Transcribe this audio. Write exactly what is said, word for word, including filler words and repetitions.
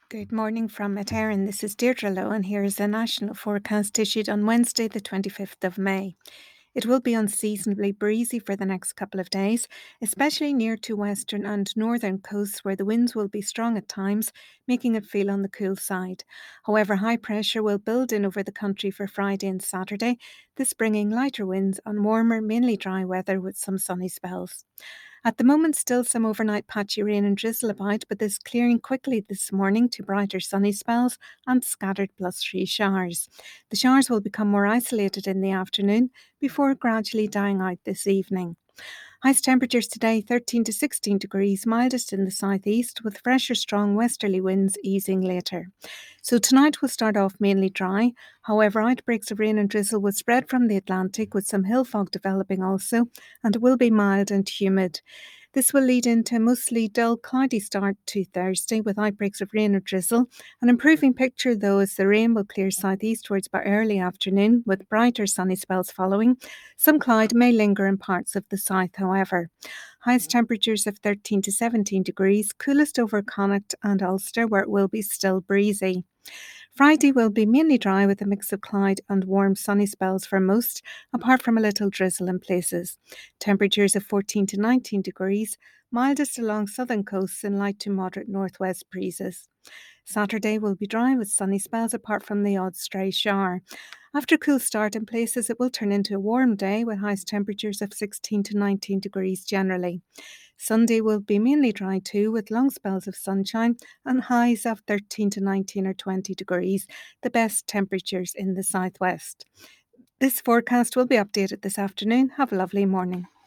Good morning from Mataran. This is Deirdre Lowe, and here is a national forecast issued on Wednesday, the twenty-fifth of May. It will be unseasonably breezy for the next couple of days, especially near to western and northern coasts where the winds will be strong at times, making it feel on the cool side. However, high pressure will build in over the country for Friday and Saturday, this bringing lighter winds and warmer, mainly dry weather with some sunny spells. At the moment, still some overnight patchy rain and drizzle about, but this clearing quickly this morning to brighter sunny spells and scattered blustery showers. The showers will become more isolated in the afternoon before gradually dying out this evening. Highest temperatures today thirteen to sixteen degrees, mildest in the southeast, with fresher strong westerly winds easing later. So tonight will start off mainly dry. However, outbreaks of rain and drizzle will spread from the Atlantic, with some hill fog developing also, and it will be mild and humid. This will lead into a mostly dull, cloudy start to Thursday with outbreaks of rain or drizzle. An improving picture, though, as the rain will clear southeastwards by early afternoon, with brighter sunny spells following. Some cloud may linger in parts of the south, however. Highest temperatures of thirteen to seventeen degrees, coolest over Connacht and Ulster, where it will be still breezy. Friday will be mainly dry with a mix of cloud and warm sunny spells for most, apart from a little drizzle in places. Temperatures of fourteen to nineteen degrees, mildest along southern coasts and light to moderate northwest breezes. Saturday will be dry with sunny spells apart from the odd stray shower. After a cool start in places, it will turn into a warm day with highest temperatures of sixteen to nineteen degrees generally. Sunday will be mainly dry too, with long spells of sunshine and highs of thirteen to nineteen or twenty degrees, the best temperatures in the southwest. This forecast will be updated this afternoon. Have a lovely morning.